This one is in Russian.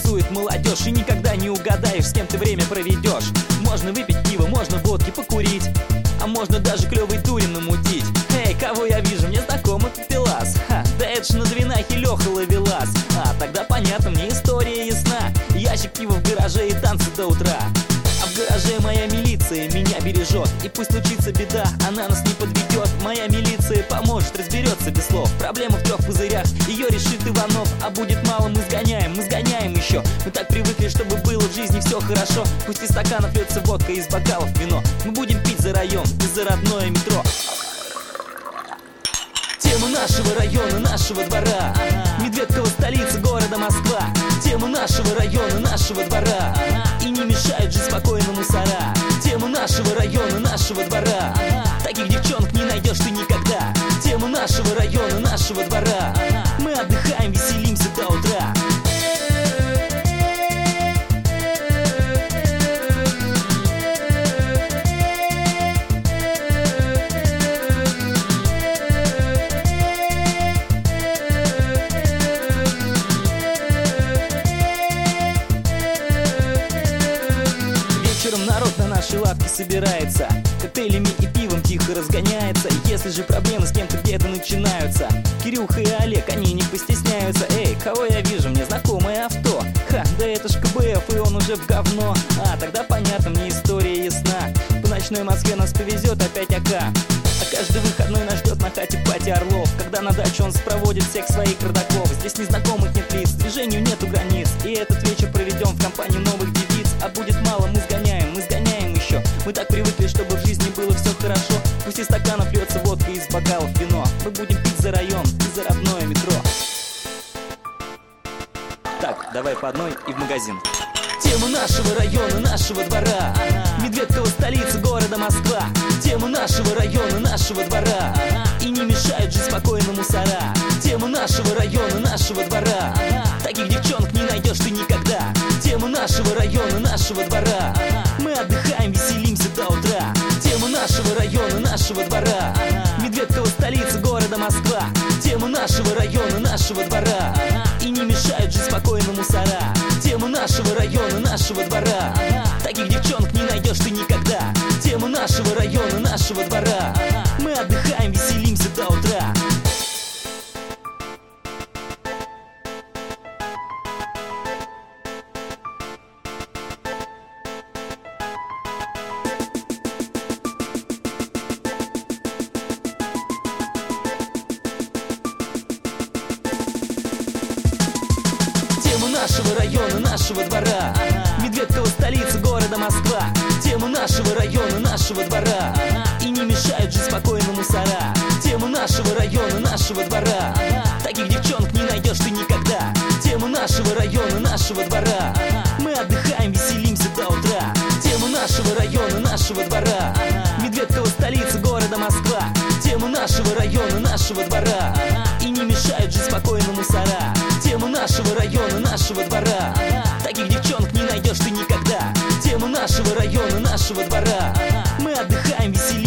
интересует молодежь, и никогда не угадаешь, с кем ты время проведешь. Можно выпить пиво, можно водки покурить, а можно даже клёвый дурин намутить. Эй, кого я вижу, мне знакомый папилас. Да это ж на Двинахе Лёха Ловелас. Тогда понятно, мне история ясна. Ящик пива в гараже и танцы до утра. А в гараже моя милиция меня бережет. И пусть случится беда, она нас не подведет. Моя милиция поможет, разберется без слов. Проблема в 3 пузырях, ее решит Иванов. А будет мало, мы сгоняем еще. Мы так привыкли, чтобы было в жизни все хорошо. Пусть из стаканов льется водка, из бокалов вино. Мы будем пить за район и за родное метро. Тема нашего района, нашего двора. Медведково, столица города Москва. Тема нашего района, нашего двора. И не мешают жить спокойно мусора. Тема нашего района, нашего двора. Таких девчонок не найдешь ты никогда. Тема нашего района, нашего двора. Мы отдыхаем, веселимся до утра. Народ на нашей лавке собирается, коктейлями и пивом тихо разгоняется. Если же проблемы с кем-то где-то начинаются, Кирюха и Олег, они не постесняются. Эй, кого я вижу, мне знакомое авто. Да это ж КБФ, и он уже в говно. Тогда понятно, мне история ясна. По ночной Москве нас повезет опять АК. А каждый выходной нас ждет на хате пати Орлов. Когда на дачу он спроводит всех своих родаков. Здесь незнакомых нет лиц, движению нету границ. И этот вечер проведем в компании новых девиц. А будет мало, мы сгоняем еще. Мы так привыкли, чтобы в жизни было все хорошо. Пусть из стаканов льется водка, из бокалов вино. Мы будем пить за район и за родное метро. Так, давай по одной и в магазин. Тема нашего района, нашего двора. Медведково, столица города Москва. Тема нашего района, нашего двора. И не мешают жить спокойно мусора. Тема нашего района, нашего двора. Таких девчонок не найдешь ты никогда. Тема нашего района, нашего двора. Мы отдыхаем, веселимся до утра. Тема нашего района, нашего двора. Медведково, столица города Москва. Тема нашего района, нашего двора. И не мешают жить спокойно мусора. Тема нашего района, нашего двора. Таких девчонок не найдешь ты никогда. Тема нашего района, нашего двора. Мы отдыхаем, веселимся до утра. Тема нашего района, нашего двора. Медведково, столица города Москва. Тема нашего района, нашего двора. И не мешают жить спокойно мусора. Тема нашего района, нашего двора. Таких девчонок не найдешь ты никогда. Тема нашего района, нашего двора. Мы отдыхаем, веселимся до утра. Тема нашего района, нашего двора. Медведково, столица города Москва. Тема нашего района, нашего двора. И не мешают жить спокойно мусора. Тема нашего района, нашего двора. Таких девчонок не найдешь ты никогда. Тема нашего района, нашего двора. Мы отдыхаем, веселимся.